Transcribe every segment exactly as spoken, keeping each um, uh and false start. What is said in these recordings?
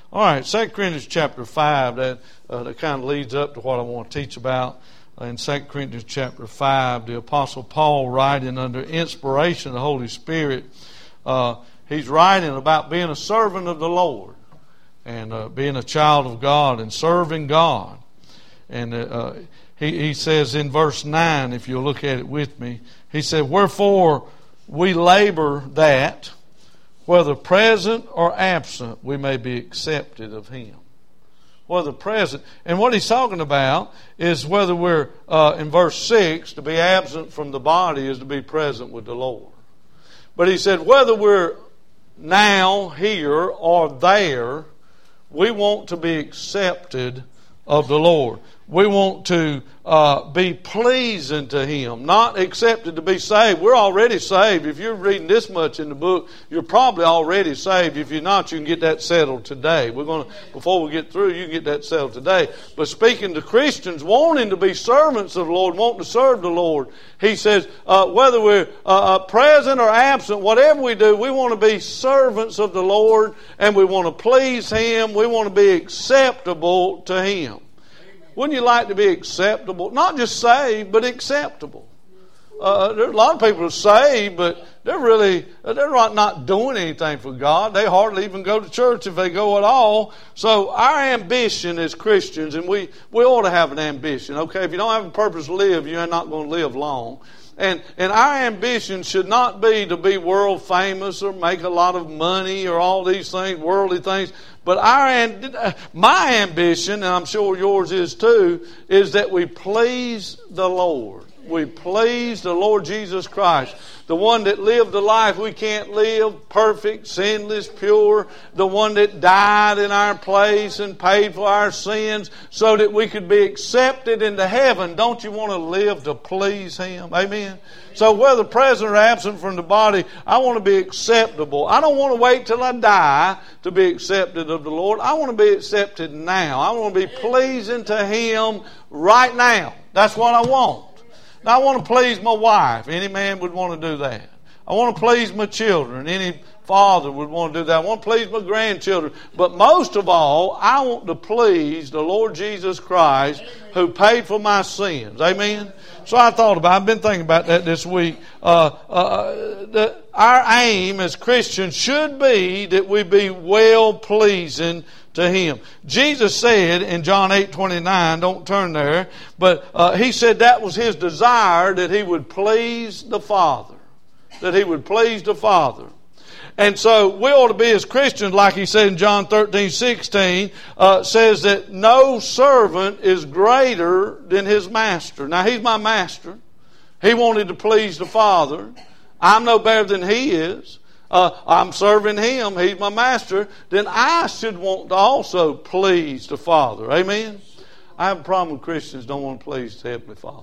All right, Second Corinthians chapter five, that, uh, that kind of leads up to what I want to teach about. Uh, in Second Corinthians chapter five, the Apostle Paul, writing under inspiration of the Holy Spirit, uh, he's writing about being a servant of the Lord and uh, being a child of God and serving God. And uh, he, he says in verse nine, if you'll look at it with me, he said, "Wherefore we labor that, whether present or absent, we may be accepted of Him." Whether present. And what he's talking about is whether we're, uh, in verse six, to be absent from the body is to be present with the Lord. But he said, whether we're now here or there, we want to be accepted of the Lord. We want to uh, be pleasing to Him, not accepted to be saved. We're already saved. If you're reading this much in the book, you're probably already saved. If you're not, you can get that settled today. We're going to, before we get through, you can get that settled today. But speaking to Christians wanting to be servants of the Lord, wanting to serve the Lord, he says, uh, whether we're uh, present or absent, whatever we do, we want to be servants of the Lord, and we want to please Him. We want to be acceptable to Him. Wouldn't you like to be acceptable? Not just saved, but acceptable. Uh, there's a lot of people who are saved, but they're really, they're not, not doing anything for God. They hardly even go to church if they go at all. So our ambition as Christians, and we, we ought to have an ambition, okay? If you don't have a purpose to live, you're not going to live long. And, and our ambition should not be to be world famous or make a lot of money or all these things, worldly things. But our my ambition, and I'm sure yours is too, is that we please the Lord. We please the Lord Jesus Christ, the one that lived a life we can't live, perfect, sinless, pure, the one that died in our place and paid for our sins so that we could be accepted into heaven. Don't you want to live to please Him? Amen? So whether present or absent from the body, I want to be acceptable. I don't want to wait till I die to be accepted of the Lord. I want to be accepted now. I want to be pleasing to Him right now. That's what I want. Now, I want to please my wife. Any man would want to do that. I want to please my children. Any father would want to do that. I want to please my grandchildren. But most of all, I want to please the Lord Jesus Christ who paid for my sins. Amen? So I thought about it. I've been thinking about that this week. Uh, uh, the, our aim as Christians should be that we be well-pleasing to Him. Jesus said in John eight twenty-nine, don't turn there, but uh, He said that was His desire, that He would please the Father. That He would please the Father. And so we ought to be as Christians, like He said in John thirteen sixteen, uh, says that no servant is greater than his master. Now He's my master. He wanted to please the Father. I'm no better than He is. Uh, I'm serving Him. He's my master. Then I should want to also please the Father. Amen? I have a problem with Christians don't want to please the Heavenly Father.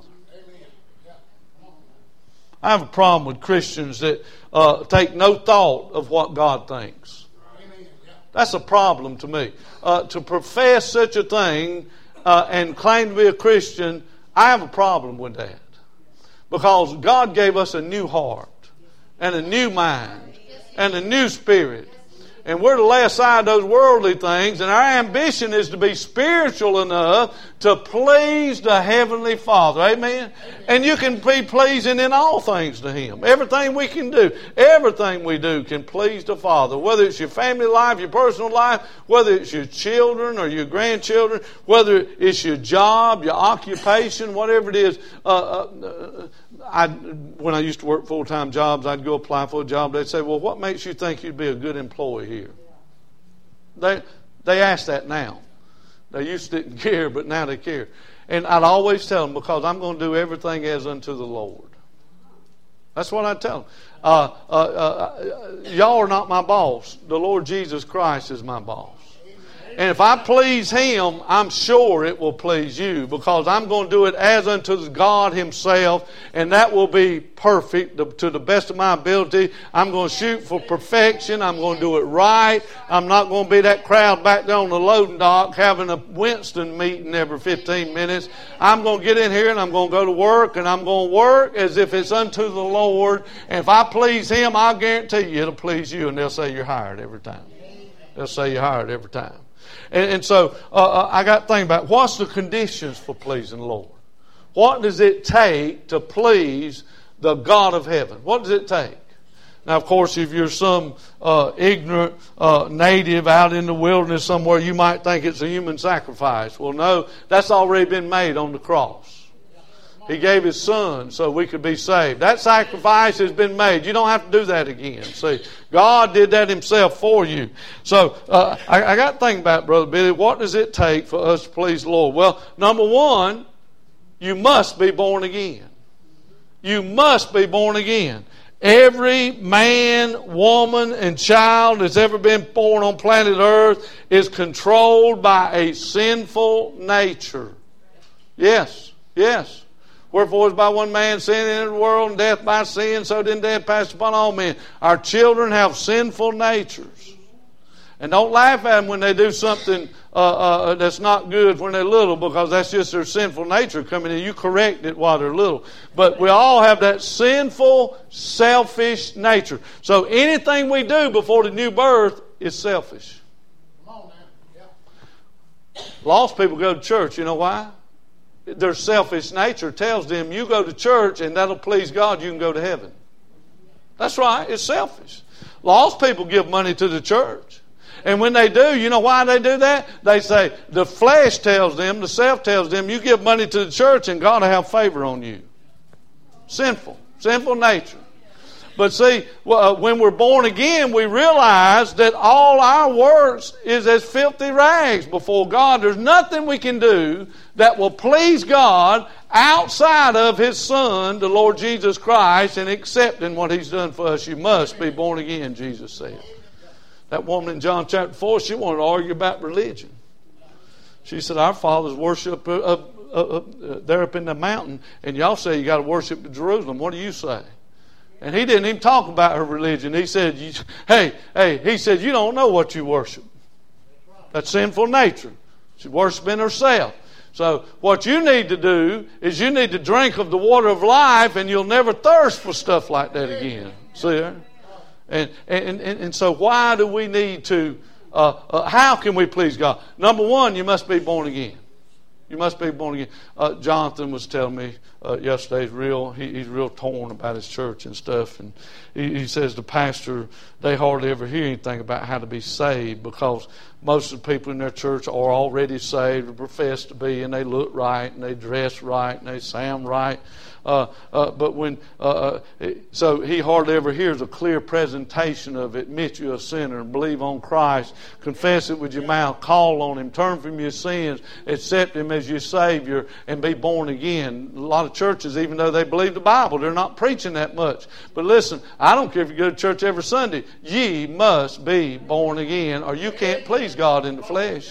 I have a problem with Christians that uh, take no thought of what God thinks. That's a problem to me. Uh, to profess such a thing uh, and claim to be a Christian, I have a problem with that. Because God gave us a new heart and a new mind and a new spirit. And we're to lay aside those worldly things, and our ambition is to be spiritual enough to please the Heavenly Father. Amen? And you can be pleasing in all things to Him. Everything we can do, everything we do can please the Father. Whether it's your family life, your personal life, whether it's your children or your grandchildren, whether it's your job, your occupation, whatever it is. Uh, uh, I, when I used to work full-time jobs, I'd go apply for a job. They'd say, well, what makes you think you'd be a good employee here? They they ask that now. They used to didn't care, but now they care. And I'd always tell them, because I'm going to do everything as unto the Lord. That's what I tell them. Uh, uh, uh, y'all are not my boss. The Lord Jesus Christ is my boss. And if I please Him, I'm sure it will please you, because I'm going to do it as unto God Himself, and that will be perfect to the best of my ability. I'm going to shoot for perfection. I'm going to do it right. I'm not going to be that crowd back there on the loading dock having a Winston meeting every fifteen minutes. I'm going to get in here and I'm going to go to work, and I'm going to work as if it's unto the Lord. And if I please Him, I'll guarantee you it'll please you, and they'll say you're hired every time. They'll say you're hired every time. And, and so uh, I got to think about what's the conditions for pleasing the Lord. What does it take to please the God of heaven? What does it take? Now, of course, if you're some uh, ignorant uh, native out in the wilderness somewhere, you might think it's a human sacrifice. Well, no, that's already been made on the cross. He gave His Son so we could be saved. That sacrifice has been made. You don't have to do that again. See, God did that Himself for you. So uh, I, I got to think about it, Brother Billy. What does it take for us to please the Lord? Well, number one, you must be born again. You must be born again. Every man, woman, and child that's ever been born on planet Earth is controlled by a sinful nature. Yes, yes. Wherefore, as by one man sin entered the world, and death by sin, so did death pass upon all men. Our children have sinful natures. And don't laugh at them when they do something uh, uh, that's not good when they're little, because that's just their sinful nature coming in. You correct it while they're little. But we all have that sinful, selfish nature. So anything we do before the new birth is selfish. Come on, man. Yeah. Lost people go to church. You know why? Their selfish nature tells them, you go to church and that'll please God, you can go to heaven. That's right, it's selfish. Lost people give money to the church. And when they do, you know why they do that? They say, the flesh tells them, the self tells them, you give money to the church and God will have favor on you. Sinful, sinful nature. But see, when we're born again, we realize that all our works is as filthy rags before God. There's nothing we can do that will please God outside of His Son, the Lord Jesus Christ, and accepting what He's done for us. You must be born again, Jesus said. That woman in John chapter four, she wanted to argue about religion. She said, our fathers worship uh, uh, uh, uh, there up in the mountain, and y'all say you got to worship in Jerusalem. What do you say? And he didn't even talk about her religion. He said, hey, hey, he said, you don't know what you worship. That's sinful nature. She's worshiping herself. So what you need to do is you need to drink of the water of life, and you'll never thirst for stuff like that again. See there? And, and, and, and so why do we need to, uh, uh, how can we please God? Number one, you must be born again. You must be born again. Uh, Jonathan was telling me uh, yesterday, he's real, he, he's real torn about his church and stuff. And he, he says the pastor, they hardly ever hear anything about how to be saved, because most of the people in their church are already saved, or profess to be, and they look right, and they dress right, and they sound right. Uh, uh, but when uh, so he hardly ever hears a clear presentation of admit you're a sinner and believe on Christ, confess it with your mouth, call on Him, turn from your sins, accept Him as your Savior, and be born again. A lot of churches, even though they believe the Bible, they're not preaching that much. But listen, I don't care if you go to church every Sunday. Ye must be born again, or you can't please God in the flesh.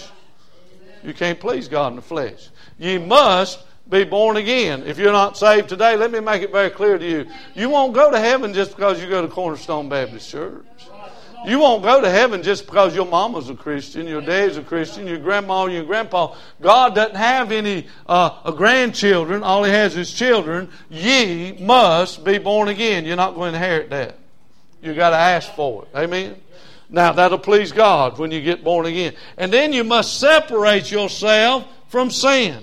You can't please God in the flesh. Ye must be born again. If you're not saved today, let me make it very clear to you. You won't go to heaven just because you go to Cornerstone Baptist Church. You won't go to heaven just because your mama's a Christian, your dad's a Christian, your grandma, your grandpa. God doesn't have any uh, grandchildren. All He has is children. Ye must be born again. You're not going to inherit that. You've got to ask for it. Amen? Now, that'll please God when you get born again. And then you must separate yourself from sin.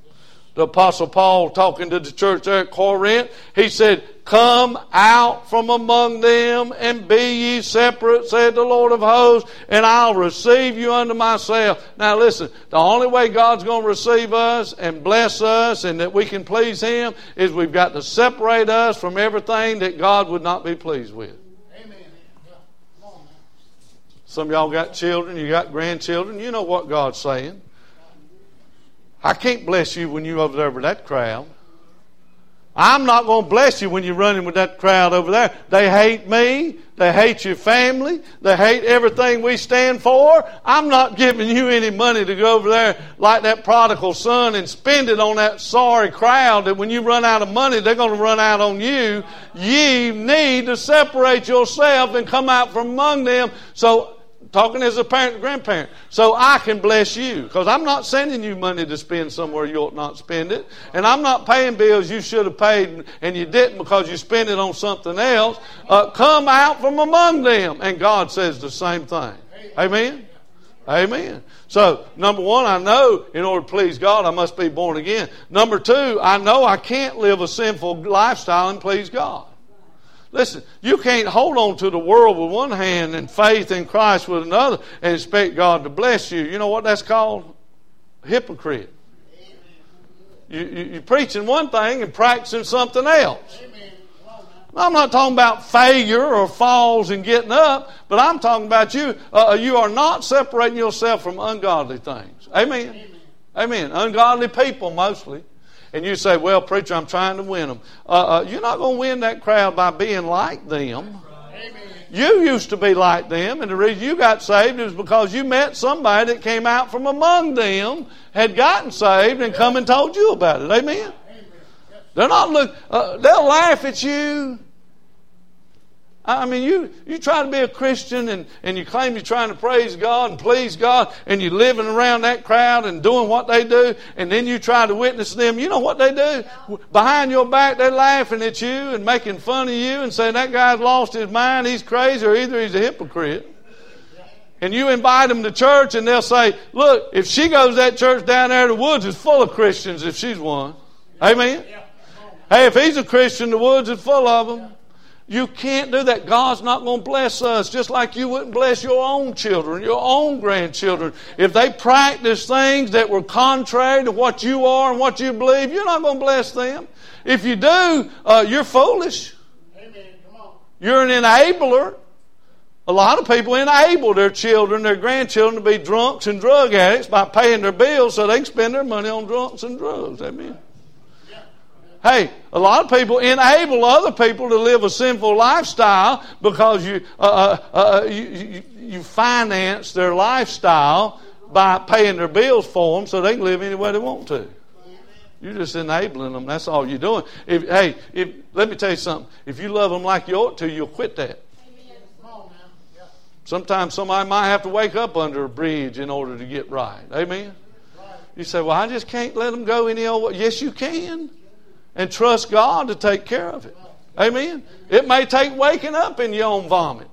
The Apostle Paul, talking to the church there at Corinth, he said, come out from among them and be ye separate, said the Lord of hosts, and I'll receive you unto myself. Now listen, the only way God's going to receive us and bless us and that we can please Him is we've got to separate us from everything that God would not be pleased with. Amen. Some of y'all got children, you got grandchildren, you know what God's saying. I can't bless you when you're over there with that crowd. I'm not going to bless you when you're running with that crowd over there. They hate me. They hate your family. They hate everything we stand for. I'm not giving you any money to go over there like that prodigal son and spend it on that sorry crowd that when you run out of money, they're going to run out on you. Ye need to separate yourself and come out from among them. So, talking as a parent and grandparent, so I can bless you, because I'm not sending you money to spend somewhere you ought not spend it, and I'm not paying bills you should have paid and you didn't because you spent it on something else. Uh, come out from among them, and God says the same thing. Amen. Amen. So, number one, I know in order to please God, I must be born again. Number two, I know I can't live a sinful lifestyle and please God. Listen, you can't hold on to the world with one hand and faith in Christ with another and expect God to bless you. You know what that's called? Hypocrite. You, you, you're preaching one thing and practicing something else. I'm not talking about failure or falls and getting up, but I'm talking about you. Uh, you are not separating yourself from ungodly things. Amen. Amen. Amen. Ungodly people mostly. And you say, well, preacher, I'm trying to win them. Uh, uh, you're not going to win that crowd by being like them. Amen. You used to be like them, and the reason you got saved is because you met somebody that came out from among them, had gotten saved, and come and told you about it. Amen. They're not look. Uh, they'll laugh at you. I mean, you, you try to be a Christian and, and you claim you're trying to praise God and please God, and you're living around that crowd and doing what they do, and then you try to witness them. You know what they do? Behind your back, they're laughing at you and making fun of you and saying that guy's lost his mind, he's crazy, or either he's a hypocrite. And you invite them to church and they'll say, look, if she goes to that church down there, the woods is full of Christians if she's one. Amen? Hey, if he's a Christian, the woods is full of them. You can't do that. God's not going to bless us, just like you wouldn't bless your own children, your own grandchildren. If they practice things that were contrary to what you are and what you believe, you're not going to bless them. If you do, uh, you're foolish. Amen. Come on. You're an enabler. A lot of people enable their children, their grandchildren, to be drunks and drug addicts by paying their bills so they can spend their money on drunks and drugs. Amen. Hey, a lot of people enable other people to live a sinful lifestyle because you uh, uh, you, you, you finance their lifestyle by paying their bills for them so they can live any way they want to. You're just enabling them. That's all you're doing. If, hey, if, let me tell you something. If you love them like you ought to, you'll quit that. Sometimes somebody might have to wake up under a bridge in order to get right. Amen? You say, well, I just can't let them go any old way. Yes, you can. And trust God to take care of it. Amen? It may take waking up in your own vomit.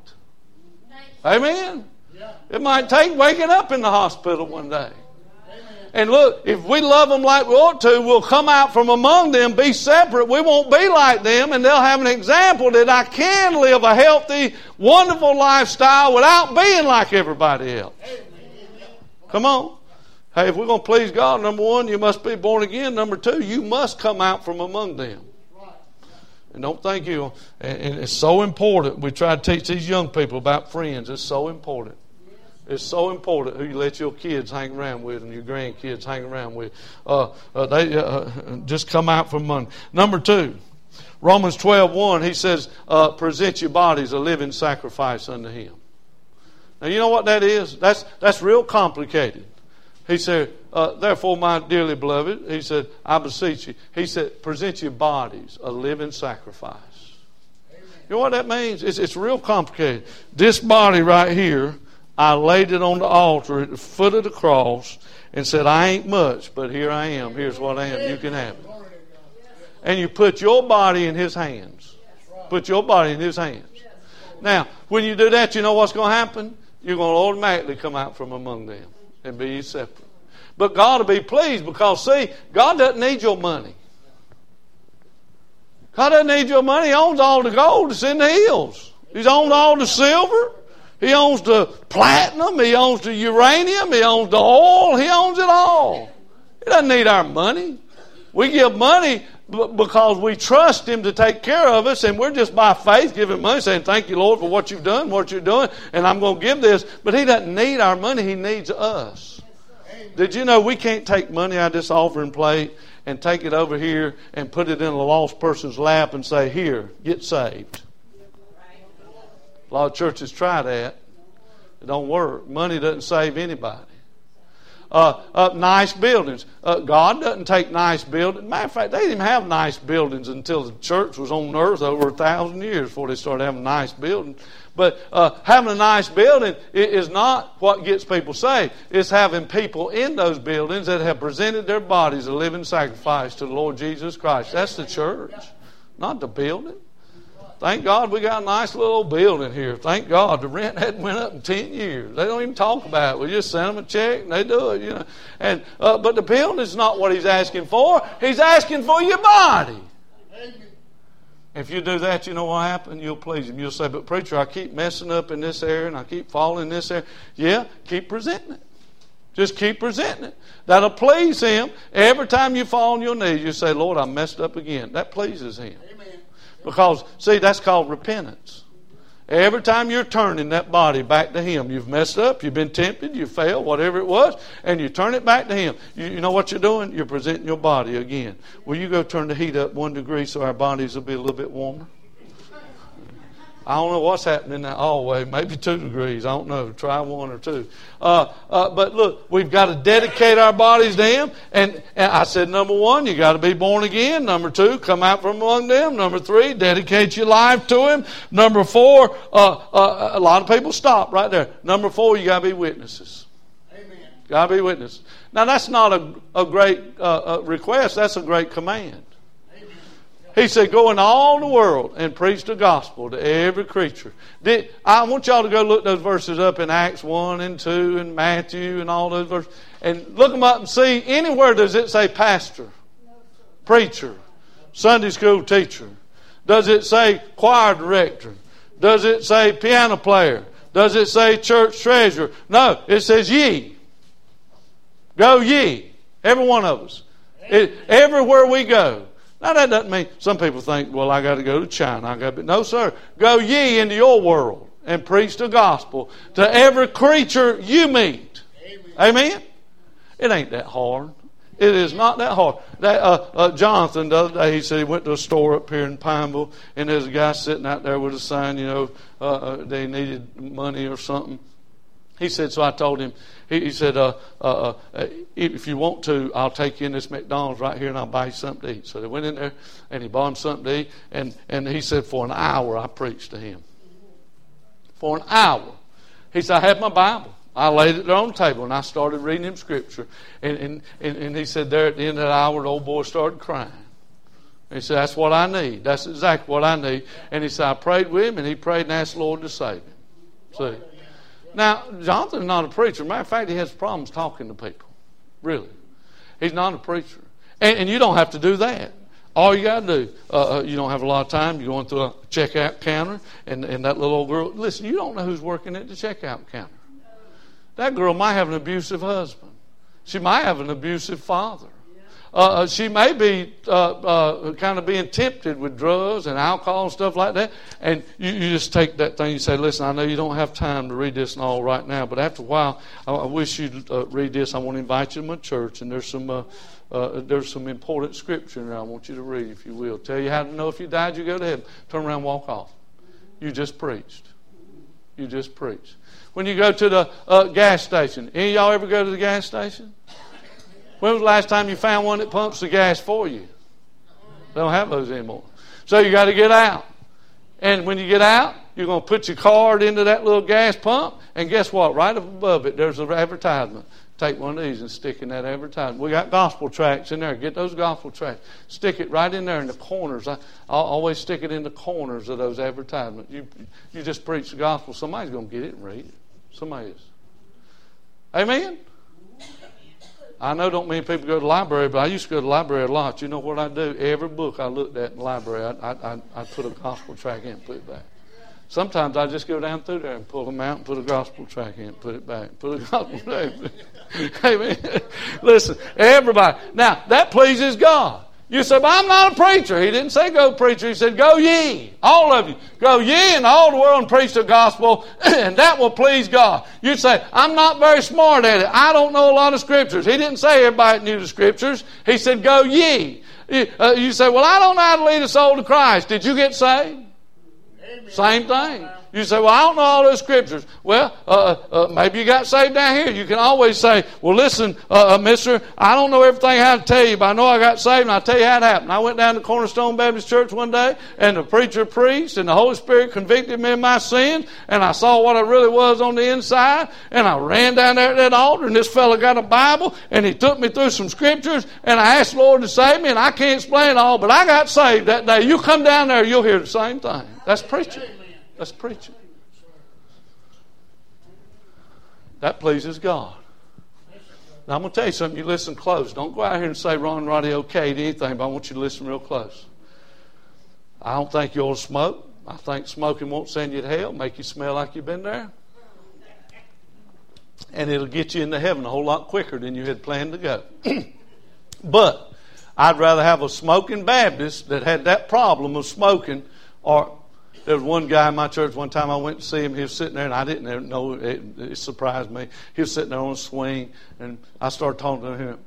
Amen? It might take waking up in the hospital one day. And look, if we love them like we ought to, we'll come out from among them, be separate. We won't be like them, and they'll have an example that I can live a healthy, wonderful lifestyle without being like everybody else. Come on. Hey, if we're going to please God, number one, you must be born again. Number two, you must come out from among them. And don't think you, and it's so important. We try to teach these young people about friends. It's so important. It's so important who you let your kids hang around with and your grandkids hang around with. Uh, uh, they uh, just come out from among. Number two, Romans twelve one, he says, uh, present your bodies a living sacrifice unto Him. Now, you know what that is? That's, that's real complicated. He said, uh, therefore, my dearly beloved, he said, I beseech you. He said, present your bodies a living sacrifice. Amen. You know what that means? It's, it's real complicated. This body right here, I laid it on the altar at the foot of the cross and said, I ain't much, but here I am. Here's what I am. You can have it. And you put your body in His hands. Put your body in His hands. Now, when you do that, you know what's going to happen? You're going to automatically come out from among them and be separate. But God will be pleased because, see, God doesn't need your money. God doesn't need your money. He owns all the gold that's in the hills. He owns all the silver. He owns the platinum. He owns the uranium. He owns the oil. He owns it all. He doesn't need our money. We give money because we trust Him to take care of us, and we're just by faith giving money, saying, thank you, Lord, for what you've done, what you're doing, and I'm going to give this. But He doesn't need our money. He needs us. Did you know we can't take money out of this offering plate and take it over here and put it in a lost person's lap and say, here, get saved? A lot of churches try that. It don't work. Money doesn't save anybody. Uh, uh, nice buildings. Uh, God doesn't take nice buildings. Matter of fact, they didn't even have nice buildings until the church was on earth over a thousand years before they started having nice buildings. But uh, having a nice building is not what gets people saved. It's having people in those buildings that have presented their bodies a living sacrifice to the Lord Jesus Christ. That's the church, not the building. Thank God we got a nice little building here. Thank God the rent hadn't went up in ten years. They don't even talk about it. We just send them a check and they do it, you know. And uh, but the building is not what He's asking for. He's asking for your body. If you do that, you know what happens? You'll please Him. You'll say, but preacher, I keep messing up in this area and I keep falling in this area. Yeah, keep presenting it. Just keep presenting it. That'll please Him. Every time you fall on your knees, you say, Lord, I messed up again. That pleases Him. Amen. Because, see, that's called repentance. Every time you're turning that body back to Him, you've messed up, you've been tempted, you failed, whatever it was, and you turn it back to Him. You, you know what you're doing? You're presenting your body again. Will you go turn the heat up one degree so our bodies will be a little bit warmer? I don't know what's happening in that hallway. Maybe two degrees. I don't know. Try one or two. Uh, uh, but look, we've got to dedicate our bodies to Him. And, and I said, number one, you got to be born again. Number two, come out from among them. Number three, dedicate your life to Him. Number four, uh, uh, a lot of people stop right there. Number four, you got to be witnesses. Amen. Got to be witnesses. Now, that's not a, a great uh, uh, request. That's a great command. He said, go into all the world and preach the gospel to every creature. Did, I want y'all to go look those verses up in Acts one and two and Matthew and all those verses. And look them up and see, anywhere does it say pastor, preacher, Sunday school teacher? Does it say choir director? Does it say piano player? Does it say church treasurer? No, it says ye. Go ye. Every one of us. It, everywhere we go. Now that doesn't mean, some people think, well, I got to go to China. I got to, no, sir. Go ye into your world and preach the gospel to every creature you meet. Amen? Amen? It ain't that hard. It is not that hard. That, uh, uh, Jonathan, the other day, he said he went to a store up here in Pineville, and there's a guy sitting out there with a sign, you know, uh, uh, they needed money or something. He said, so I told him, he, he said, uh, uh, uh, if you want to, I'll take you in this McDonald's right here and I'll buy you something to eat. So they went in there and he bought him something to eat. And, and he said, for an hour I preached to him. For an hour. He said, I had my Bible. I laid it there on the table and I started reading him scripture. And, and, and, and he said, there at the end of that hour, the old boy started crying. He said, that's what I need. That's exactly what I need. And he said, I prayed with him and he prayed and asked the Lord to save him. See? Now, Jonathan's not a preacher. Matter of fact, he has problems talking to people. Really. He's not a preacher. And, and you don't have to do that. All you got to do, uh, uh, you don't have a lot of time. You're going through a checkout counter, and, and that little old girl, listen, you don't know who's working at the checkout counter. That girl might have an abusive husband. She might have an abusive father. Uh, she may be uh, uh, kind of being tempted with drugs and alcohol and stuff like that. And you, you just take that thing and say, listen, I know you don't have time to read this and all right now, but after a while, I, I wish you'd uh, read this. I want to invite you to my church, and there's some uh, uh, there's some important scripture in there I want you to read, if you will. Tell you how to know if you died, you go to heaven. Turn around and walk off. You just preached. You just preached. When you go to the uh, gas station, any of y'all ever go to the gas station? When was the last time you found one that pumps the gas for you? They don't have those anymore. So you got to get out. And when you get out, you're going to put your card into that little gas pump. And guess what? Right up above it, there's an advertisement. Take one of these and stick in that advertisement. We got gospel tracts in there. Get those gospel tracts. Stick it right in there in the corners. I, I'll always stick it in the corners of those advertisements. You, you just preach the gospel. Somebody's going to get it and read it. Somebody is. Amen? I know don't mean people go to the library, but I used to go to the library a lot. You know what I do? Every book I looked at in the library, I I I put a gospel tract in and put it back. Sometimes I just go down through there and pull them out and put a gospel tract in and put it back. Put a gospel tract in. Amen. Listen, everybody. Now, that pleases God. You say, but I'm not a preacher. He didn't say go preacher. He said go ye. All of you. Go ye into all the world and preach the gospel, and that will please God. You say, I'm not very smart at it. I don't know a lot of scriptures. He didn't say everybody knew the scriptures. He said go ye. You, uh, you say, well, I don't know how to lead a soul to Christ. Did you get saved? Amen. Same thing. You say, well, I don't know all those scriptures. Well, uh, uh, maybe you got saved down here. You can always say, well, listen, uh, uh, mister, I don't know everything how to tell you, but I know I got saved, and I'll tell you how it happened. I went down to Cornerstone Baptist Church one day, and the preacher preached, and the Holy Spirit convicted me of my sins, and I saw what I really was on the inside, and I ran down there at that altar, and this fella got a Bible, and he took me through some scriptures, and I asked the Lord to save me, and I can't explain it all, but I got saved that day. You come down there, you'll hear the same thing. That's preaching. That's preaching. That pleases God. Now, I'm going to tell you something. You listen close. Don't go out here and say Ron Roddy okay to anything, but I want you to listen real close. I don't think you ought to smoke. I think smoking won't send you to hell, make you smell like you've been there. And it'll get you into heaven a whole lot quicker than you had planned to go. But I'd rather have a smoking Baptist that had that problem of smoking. Or there was one guy in my church one time I went to see him. He was sitting there, and I didn't know. It, it surprised me. He was sitting there on a swing, and I started talking to him.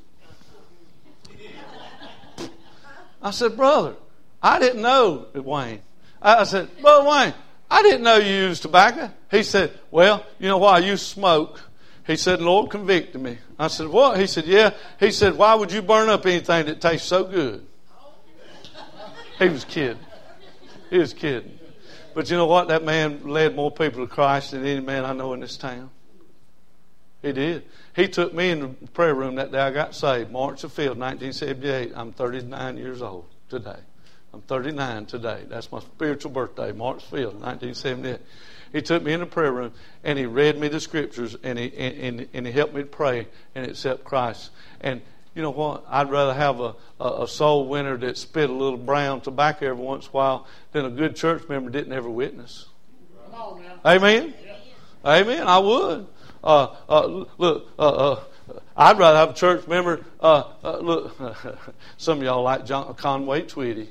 I said, brother, I didn't know it, Wayne. I said, Brother Wayne, I didn't know you used tobacco. He said, well, you know why I used to smoke? He said, Lord convicted me. I said, what? He said, yeah. He said, why would you burn up anything that tastes so good? He was kidding. He was kidding. But you know what? That man led more people to Christ than any man I know in this town. He did. He took me in the prayer room that day I got saved. March the fifth, nineteen seventy-eight. I'm thirty-nine years old today. I'm thirty-nine today. That's my spiritual birthday, March fifth, nineteen seventy-eight. He took me in the prayer room, and he read me the scriptures, and he and, and he helped me to pray and accept Christ. And you know what? I'd rather have a, a, a soul winner that spit a little brown tobacco every once in a while than a good church member that didn't ever witness. Come on now. Amen? Yeah. Amen. I would. Uh, uh, look, uh, uh, I'd rather have a church member. Uh, uh, look, some of y'all like John Conway Twitty.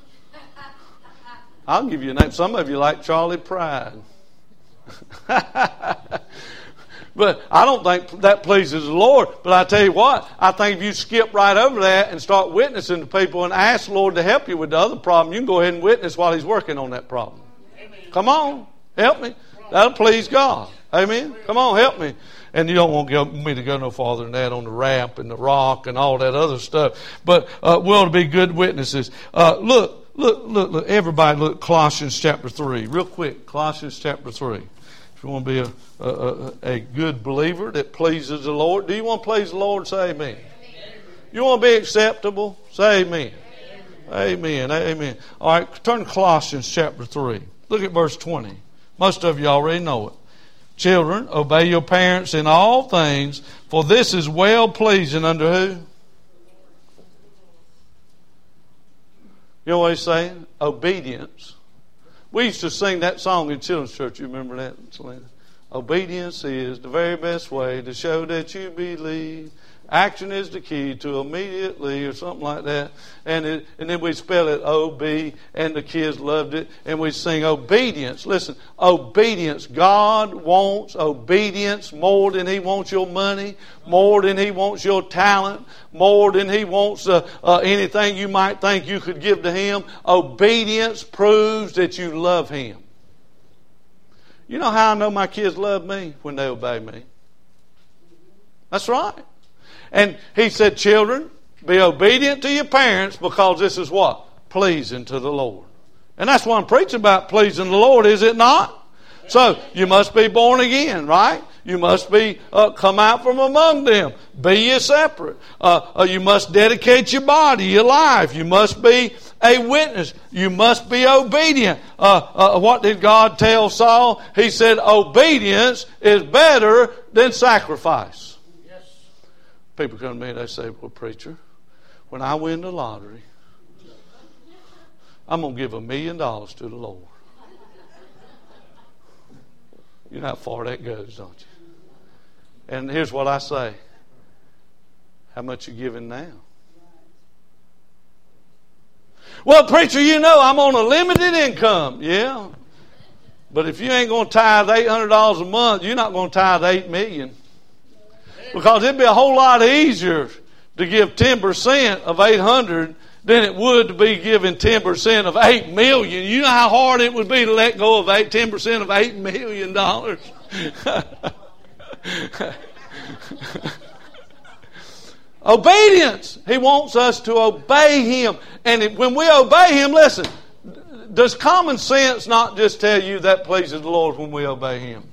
I'll give you a name. Some of you like Charlie Pride. But I don't think that pleases the Lord. But I tell you what, I think if you skip right over that and start witnessing to people and ask the Lord to help you with the other problem, you can go ahead and witness while He's working on that problem. Amen. Come on, help me. That'll please God. Amen. Come on, help me. And you don't want to go, me to go no farther than that on the ramp and the rock and all that other stuff. But uh, we ought to be good witnesses. Uh, look, look, look, look. Everybody look Colossians chapter three. Real quick, Colossians chapter three. If you want to be a, a, a good believer that pleases the Lord. Do you want to please the Lord? Say amen. Amen. You want to be acceptable? Say amen. Amen. Amen. Amen. All right, turn to Colossians chapter three. Look at verse twenty. Most of you already know it. Children, obey your parents in all things, for this is well pleasing unto who? You know what he's saying? Obedience. We used to sing that song in children's church. You remember that, Selena? Obedience is the very best way to show that you believe. Action is the key to immediately, or something like that. And it, and then we spell it O B, and the kids loved it. And we sing obedience. Listen, obedience. God wants obedience more than He wants your money, more than He wants your talent, more than He wants uh, uh, anything you might think you could give to Him. Obedience proves that you love Him. You know how I know my kids love me? When they obey me. That's right. And he said, children, be obedient to your parents, because this is what? Pleasing to the Lord. And that's what I'm preaching about, pleasing the Lord, is it not? So you must be born again, right? You must be uh, come out from among them. Be ye separate. Uh, uh, you must dedicate your body, your life. You must be a witness. You must be obedient. Uh, uh, what did God tell Saul? He said, obedience is better than sacrifice. People come to me and they say, well, preacher, when I win the lottery, I'm going to give a million dollars to the Lord. You know how far that goes, don't you? And here's what I say. How much you giving now? Well, preacher, you know I'm on a limited income. Yeah. But if you ain't going to tithe eight hundred dollars a month, you're not going to tithe eight million dollars. Because it'd be a whole lot easier to give ten percent of eight hundred than it would to be giving ten percent of eight million. You know how hard it would be to let go of eight, ten percent of eight million dollars? Obedience. He wants us to obey Him. And when we obey Him, listen, does common sense not just tell you that pleases the Lord when we obey Him?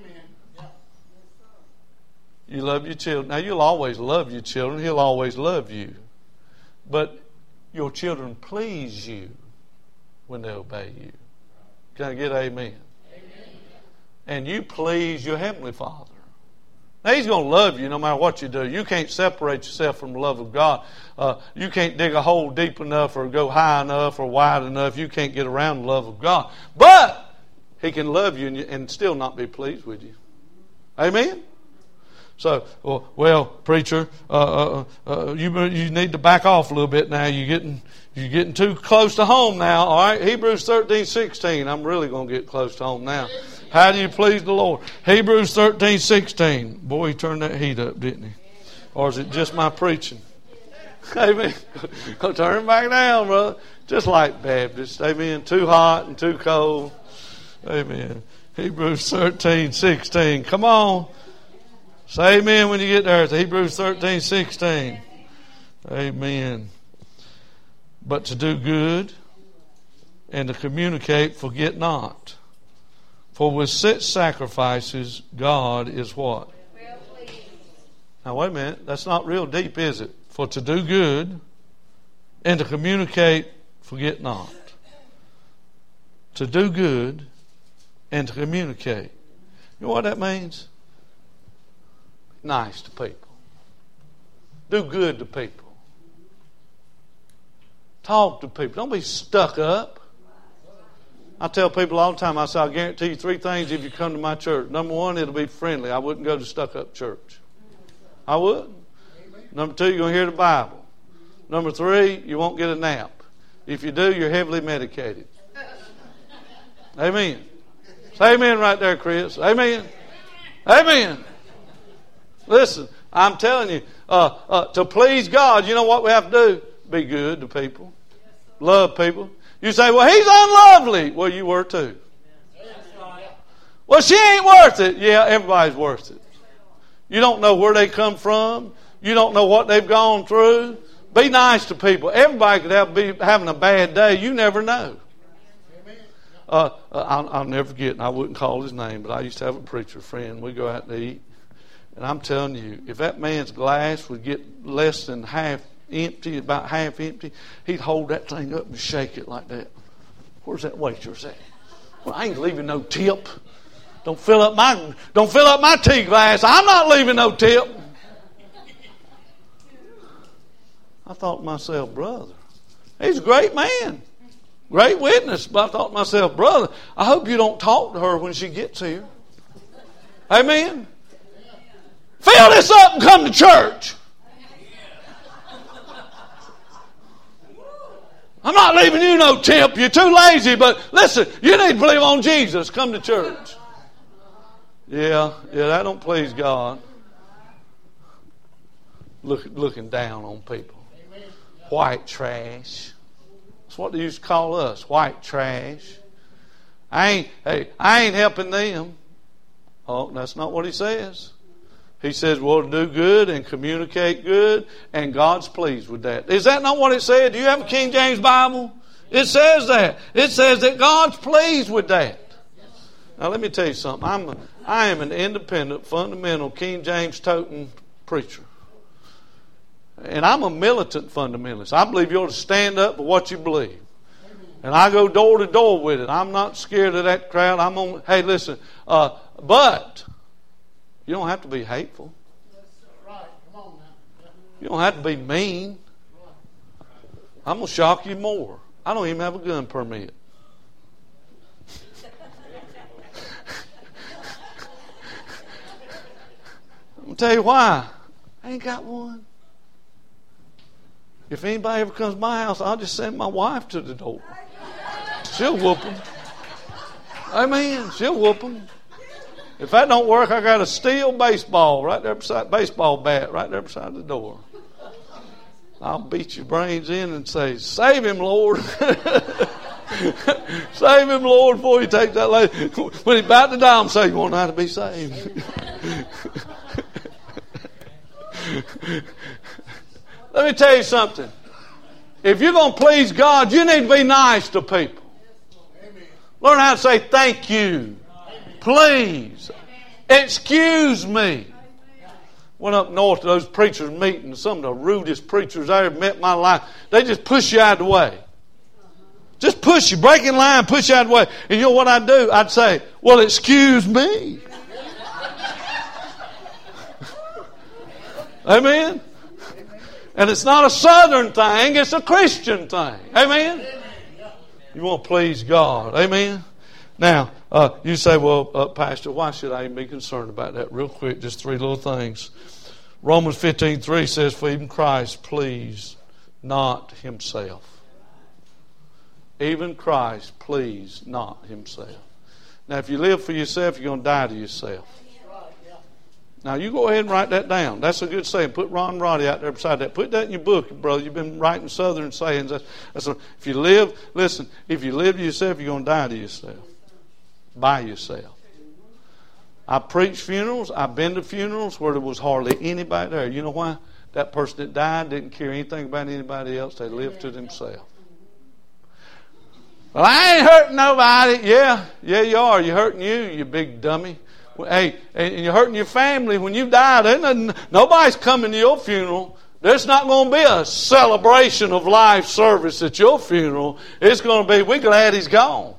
You love your children. Now, you'll always love your children. He'll always love you. But your children please you when they obey you. Can I get amen? Amen. And you please your Heavenly Father. Now, He's going to love you no matter what you do. You can't separate yourself from the love of God. Uh, you can't dig a hole deep enough or go high enough or wide enough. You can't get around the love of God. But He can love you and, and still not be pleased with you. Amen? So, well, well preacher, uh, uh, uh, you you need to back off a little bit now. You're getting you're getting too close to home now. All right, Hebrews thirteen sixteen. I'm really going to get close to home now. How do you please the Lord? Hebrews thirteen sixteen. Boy, he turned that heat up, didn't he? Or is it just my preaching? Amen. Go turn back down, brother. Just like Baptists. Amen. Too hot and too cold. Amen. Hebrews thirteen sixteen. Come on. Say amen when you get there. It's Hebrews thirteen sixteen. Amen. But to do good and to communicate, forget not. For with such sacrifices, God is what? Well pleased. Now wait a minute. That's not real deep, is it? For to do good and to communicate, forget not. To do good and to communicate. You know what that means? Nice to people. Do good to people. Talk to people. Don't be stuck up. I tell people all the time, I say, I'll guarantee you three things if you come to my church. Number one, it'll be friendly. I wouldn't go to stuck-up church. I wouldn't. Number two, you're going to hear the Bible. Number three, you won't get a nap. If you do, you're heavily medicated. Amen. Say amen right there, Chris. Amen. Amen. Listen, I'm telling you, uh, uh, to please God, you know what we have to do? Be good to people. Love people. You say, well, he's unlovely. Well, you were too. Well, she ain't worth it. Yeah, everybody's worth it. You don't know where they come from. You don't know what they've gone through. Be nice to people. Everybody could have, be having a bad day. You never know. Uh, I'll, I'll never forget, and I wouldn't call his name, but I used to have a preacher friend. We go out to eat. And I'm telling you, if that man's glass would get less than half empty, about half empty, he'd hold that thing up and shake it like that. Where's that waitress at? Well, I ain't leaving no tip. Don't fill up my don't fill up my tea glass. I'm not leaving no tip. I thought to myself, brother, he's a great man. Great witness. But I thought to myself, brother, I hope you don't talk to her when she gets here. Amen. Fill this up and come to church. I'm not leaving you no tip. You're too lazy, but listen, you need to believe on Jesus. Come to church. Yeah, yeah, that don't please God. Look, looking down on people. White trash. That's what they used to call us, white trash. I ain't, hey, I ain't helping them. Oh, that's not what he says. He says, well, do good and communicate good, and God's pleased with that. Is that not what it said? Do you have a King James Bible? It says that. It says that God's pleased with that. Now, let me tell you something. I'm a, I am an independent, fundamental, King James toting preacher. And I'm a militant fundamentalist. I believe you ought to stand up for what you believe. And I go door to door with it. I'm not scared of that crowd. I'm on, hey, listen, uh, but you don't have to be hateful. You don't have to be mean. I'm going to shock you more. I don't even have a gun permit. I'm going to tell you why. I ain't got one. If anybody ever comes to my house, I'll just send my wife to the door. She'll whoop them. Amen. She'll whoop them. If that don't work, I got a steel baseball right there beside baseball bat right there beside the door. I'll beat your brains in and say, save him, Lord. Save him, Lord, before he takes that lady. When he's about to die, I'm saying, you want how to be saved. Let me tell you something. If you're going to please God, you need to be nice to people. Learn how to say thank you. Please. Excuse me. Went up north to those preachers' meetings. Some of the rudest preachers I ever met in my life. They just push you out of the way. Just push you. Break in line, push you out of the way. And you know what I'd do? I'd say, well, excuse me. Amen? And it's not a southern thing, it's a Christian thing. Amen? You want to please God. Amen? Now, uh, you say, well, uh, Pastor, why should I even be concerned about that? Real quick, just three little things. Romans fifteen three says, for even Christ pleased not himself. Even Christ pleased not himself. Now, if you live for yourself, you're going to die to yourself. Now, you go ahead and write that down. That's a good saying. Put Ron Roddy out there beside that. Put that in your book, brother. You've been writing Southern sayings. That's, that's a, if you live, listen, if you live to yourself, you're going to die to yourself. By yourself. I preach funerals. I've been to funerals where there was hardly anybody there. You know why? That person that died didn't care anything about anybody else. They lived to themselves. Well, I ain't hurting nobody. Yeah, yeah, you are. You're hurting you, you big dummy. Hey, and you're hurting your family when you die. There's nobody's coming to your funeral. There's not going to be a celebration of life service at your funeral. It's going to be, we're glad he's gone.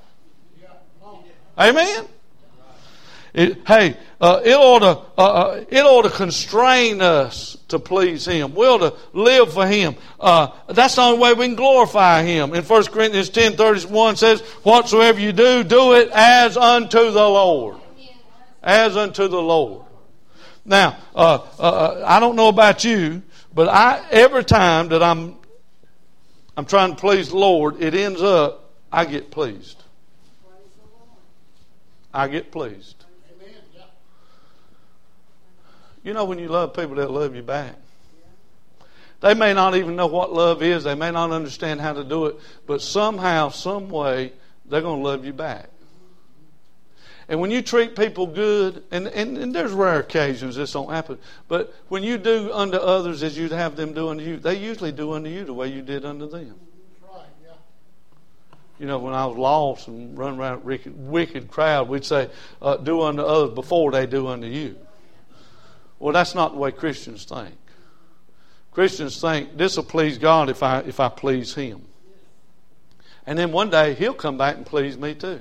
Amen? It, hey, uh, it ought to uh, uh, it ought to constrain us to please Him. We ought to live for Him. Uh, that's the only way we can glorify Him. In First Corinthians ten thirty-one says, whatsoever you do, do it as unto the Lord. As unto the Lord. Now, uh, uh, I don't know about you, but I every time that I'm I'm trying to please the Lord, it ends up I get pleased. I get pleased. You know when you love people, they'll love you back. They may not even know what love is. They may not understand how to do it. But somehow, some way, they're going to love you back. And when you treat people good, and, and, and there's rare occasions this don't happen, but when you do unto others as you'd have them do unto you, they usually do unto you the way you did unto them. You know, when I was lost and running around a wicked, wicked crowd, we'd say, uh, do unto others before they do unto you. Well, that's not the way Christians think. Christians think this will please God if I if I please Him. And then one day He'll come back and please me too.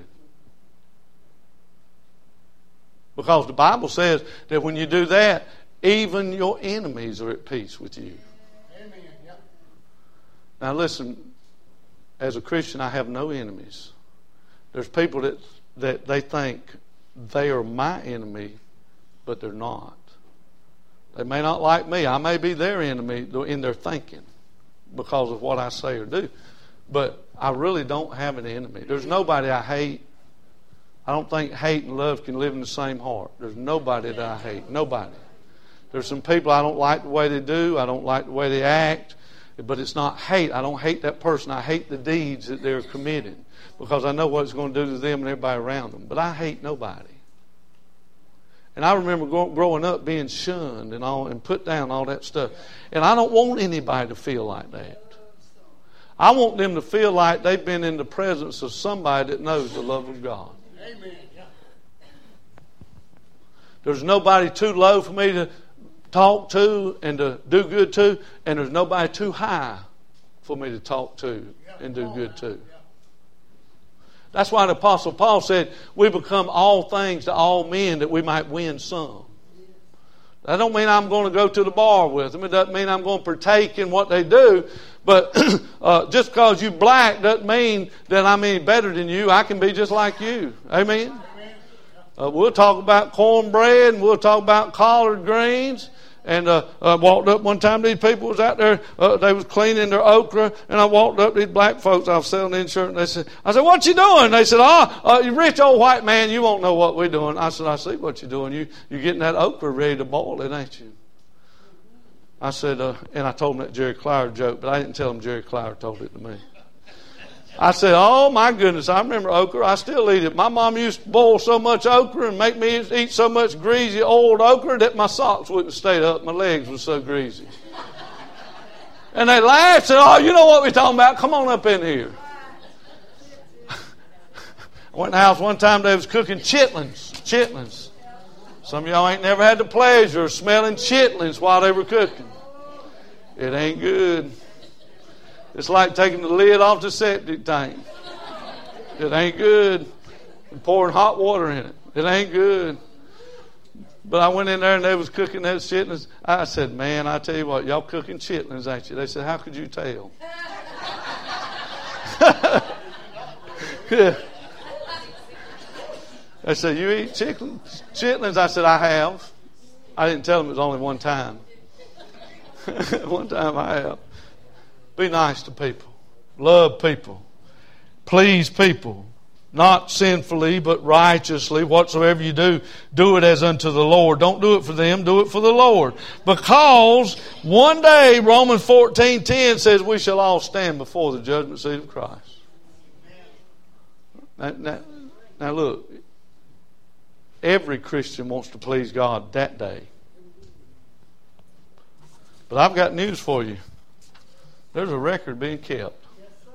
Because the Bible says that when you do that, even your enemies are at peace with you. Amen. Yep. Now listen, as a Christian, I have no enemies. There's people that, that they think they are my enemy, but they're not. They may not like me. I may be their enemy in their thinking because of what I say or do. But I really don't have an enemy. There's nobody I hate. I don't think hate and love can live in the same heart. There's nobody that I hate. Nobody. There's some people I don't like the way they do. I don't like the way they act. But it's not hate. I don't hate that person. I hate the deeds that they're committing because I know what it's going to do to them and everybody around them. But I hate nobody. And I remember growing up being shunned and all and put down, all that stuff. And I don't want anybody to feel like that. I want them to feel like they've been in the presence of somebody that knows the love of God. Amen. There's nobody too low for me to talk to and to do good to, and there's nobody too high for me to talk to and do good to. That's why the Apostle Paul said, we become all things to all men that we might win some. That don't mean I'm going to go to the bar with them. It doesn't mean I'm going to partake in what they do. But uh, just because you're black doesn't mean that I'm any better than you. I can be just like you. Amen? Uh, we'll talk about cornbread and we'll talk about collard greens. And uh, I walked up one time, these people was out there, uh, they was cleaning their okra, and I walked up, these black folks, I was selling insurance, and they said, I said, what you doing? They said, oh, uh, you rich old white man, you won't know what we're doing. I said, I see what you're doing. You, you're getting that okra ready to boil it, ain't you? I said, uh, and I told him that Jerry Clower joke, but I didn't tell him Jerry Clower told it to me. I said, oh my goodness, I remember okra. I still eat it. My mom used to boil so much okra and make me eat so much greasy old okra that my socks wouldn't stay up. My legs were so greasy. And they laughed and said, oh, you know what we're talking about. Come on up in here. I went in the house one time, they was cooking chitlins. Chitlins. Some of y'all ain't never had the pleasure of smelling chitlins while they were cooking. It ain't good. It's like taking the lid off the septic tank. It ain't good. And pouring hot water in it. It ain't good. But I went in there and they was cooking those chitlins. I said, man, I tell you what, y'all cooking chitlins, ain't you? They said, how could you tell? Yeah. They said, you eat chitlins? Chitlins? I said, I have. I didn't tell them it was only one time. One time I have. Be nice to people. Love people. Please people. Not sinfully, but righteously. Whatsoever you do, do it as unto the Lord. Don't do it for them, do it for the Lord. Because one day, Romans fourteen ten says, we shall all stand before the judgment seat of Christ. Now, now, now look, every Christian wants to please God that day. But I've got news for you. There's a record being kept.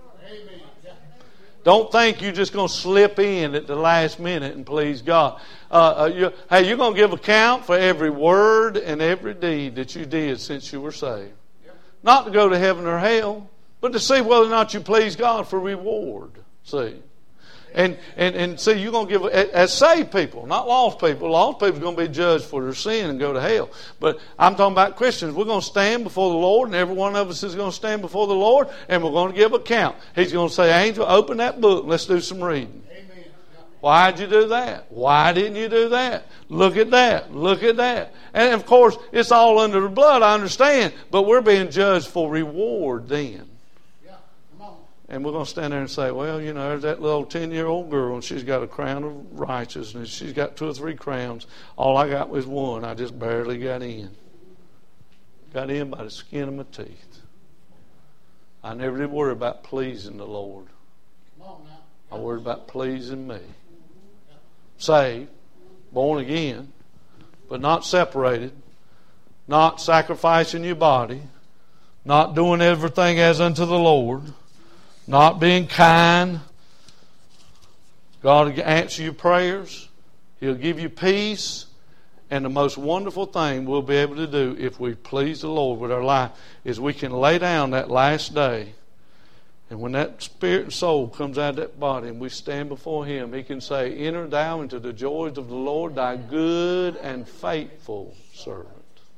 Don't think you're just going to slip in at the last minute and please God. Uh, uh, you, hey, you're going to give account for every word and every deed that you did since you were saved. Not to go to heaven or hell, but to see whether or not you please God for reward. See? And, and, and see, you're going to give, as saved people, not lost people. Lost people are going to be judged for their sin and go to hell. But I'm talking about Christians. We're going to stand before the Lord, and every one of us is going to stand before the Lord, and we're going to give account. He's going to say, angel, open that book. Let's do some reading. Amen. Why'd you do that? Why didn't you do that? Look at that. Look at that. And, of course, it's all under the blood, I understand. But we're being judged for reward then. And we're going to stand there and say, well, you know, there's that little ten-year-old girl, and she's got a crown of righteousness. She's got two or three crowns. All I got was one. I just barely got in. Got in by the skin of my teeth. I never did worry about pleasing the Lord. I worried about pleasing me. Saved, born again, but not separated, not sacrificing your body, not doing everything as unto the Lord, not being kind. God will answer your prayers. He'll give you peace. And the most wonderful thing we'll be able to do if we please the Lord with our life is we can lay down that last day. And when that spirit and soul comes out of that body and we stand before Him, He can say, enter thou into the joys of the Lord, thy good and faithful servant.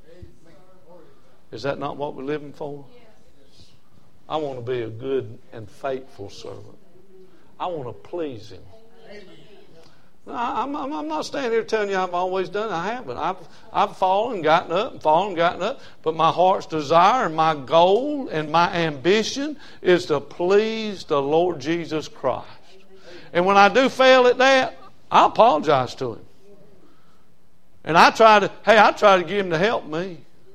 Is that not what we're living for? I want to be a good and faithful servant. I want to please Him. I'm, I'm, I'm not standing here telling you I've always done it. I haven't. I've, I've fallen, gotten up, and fallen, gotten up. But my heart's desire and my goal and my ambition is to please the Lord Jesus Christ. And when I do fail at that, I apologize to Him. And I try to, hey, I try to get Him to help me.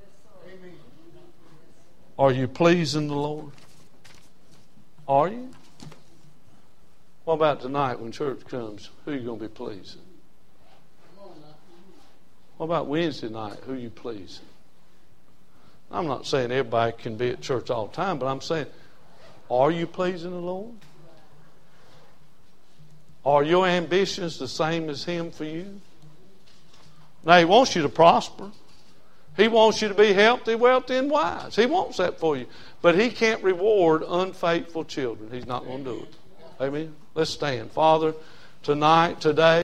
Are you pleasing the Lord? Are you? What about tonight when church comes? Who are you going to be pleasing? What about Wednesday night? Who are you pleasing? I'm not saying everybody can be at church all the time, but I'm saying, are you pleasing the Lord? Are your ambitions the same as Him for you? Now, He wants you to prosper. He wants you to be healthy, wealthy, and wise. He wants that for you. But He can't reward unfaithful children. He's not going to do it. Amen? Let's stand. Father, tonight, today,